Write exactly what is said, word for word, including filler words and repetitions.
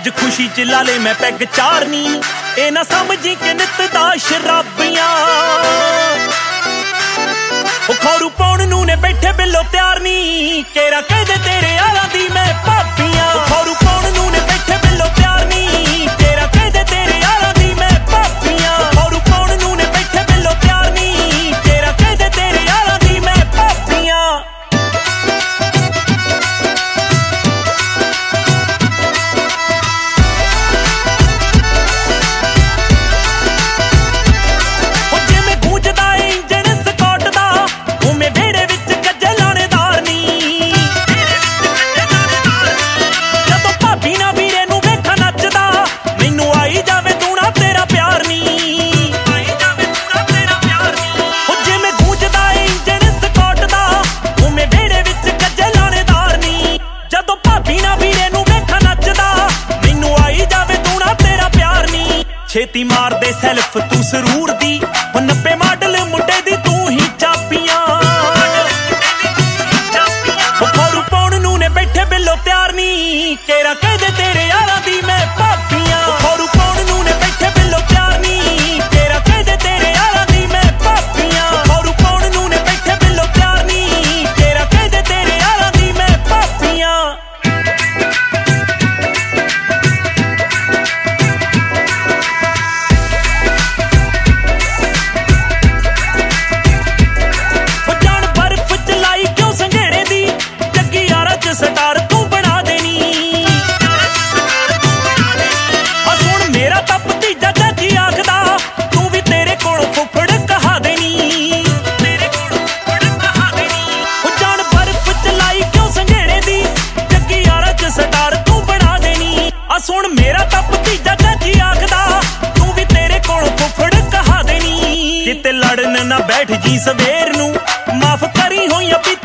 ਅੱਜ ਖੁਸ਼ੀ ਚ ਲਾ ਲੈ ਮੈਂ ਪੈਗ ਚਾਰਨੀ ਇਹ ਨਾ ਸਮਝੀ ਕਿ ਨਿੱਤ ਦਾ ਸ਼ਰਾਬੀਆਂ ਉਹ ਖੌਰੂ ਪਾਉਣ ਨੂੰ ਨੇ ਬੈਠੇ ਬਿੱਲੋ ਤਿਆਰ ਨੀ ਕੇਰਾ ਕਹਦੇ ਤੇਰੇ ਯਾਰਾਂ ਦੀ ਮੈਂ ਭਾਬੀਆਂ ਉਹ ਖੌਰੂ ਪਾਉਣ ਨੂੰ ਨੇ ਬੈਠੇ ਬਿੱਲੋ ਤਿਆਰ ਨੀ ਕੇਰਾ ਕਹਦੇ ਤੇਰੇ ਯਾਰਾਂ ਦੀ ਮੈਂ ਭਾਬੀਆਂ ਖੌਰੂ ਪਾਉਣ ਨੂੰ ਨੇ ਬੈਠੇ ਬਿੱਲੋ ਤਿਆਰ ਨੀ ਕੇਰਾ ਕਹਦੇ ਤੇਰੇ ਯਾਰਾਂ ਦੀ ਮੈਂ ਭਾਬੀਆਂ ਛੇਤੀ ਮਾਰਦੇ ਸੈਲਫ ਤੂੰ ਸਰੂਰ ਦੀ ਉਹ ਨੱਬੇ ਮਾਡਲ ਮੁੰਡੇ ਦੀ ਤੂੰ ਹੀ ਚਾਪੀਆਂ ਉਹ ਖੌਰੂ ਪਾਉਣ ਨੂੰ ਨੇ ਬੈਠੇ ਬਿੱਲੋ ਤਿਆਰ ਨੀ ਕੇਰਾ ਕਹਦੇ ਤੇਰੇ ਯਾਰਾਂ ਦੀ ਮੈਂ ਭਾਬੀਆਂ ਉਹ ਖੌਰੂ ਪਾਉਣ ਨੂੰ ਨੇ ਬੈਠੇ ਬਿੱਲੋ ਤਿਆਰ ਨੀ ਕੇਰਾ ਕਹਦੇ ਤੇਰੇ ਯਾਰਾਂ ਦੀ ਮੈਂ ਭਾਬੀਆਂ ਉਹ ਖੌਰੂ ਪਾਉਣ ਨੂੰ ਨੇ ਬੈਠੇ ਬਿੱਲੋ ਤਿਆਰ ਨੀ ਕੇਰਾ ਕਹਦੇ ਤੇਰੇ ਯਾਰਾਂ ਦੀ ਮੈਂ ਭਾਬੀਆਂ ਸਟਾਰ ਤੂੰ ਬਣਾ ਦੇਣੀ ਆ ਸੁਣ ਮੇਰਾ ਤਾਂ ਭਤੀਜਾ ਚਾਚੀ ਆਖਦਾ ਤੂੰ ਵੀ ਤੇਰੇ ਕੋਲ ਫੁੱਫੜ ਕਹਾ ਦੇਣੀ ਤੇਰੇ ਕੋਲ ਫੁੱਫੜ ਕਹਾ ਦੇਣੀ ਉਹ ਜਾਣ ਬਰਫ਼ ਚ ਲਾਈ ਕਿਉਂ ਸੰਘੇੜੇ ਦੀ ਜੱਗੀ ਯਾਰਾਂ ਚ ਸਟਾਰ ਤੂੰ ਬਣਾ ਦੇਣੀ ਆ ਸੁਣ ਮੇਰਾ ਤਾਂ ਭਤੀਜਾ ਚਾਚੀ ਆਖਦਾ ਤੂੰ ਵੀ ਤੇਰੇ ਕੋਲ ਫੁੱਫੜ ਕਹਾ ਦੇਣੀ ਕਿਤੇ ਲੜਨ ਨਾ ਬੈਠ ਜੀ ਸਵੇਰ ਨੂੰ ਮਾਫ ਕਰੀ ਹੋਈਆਂ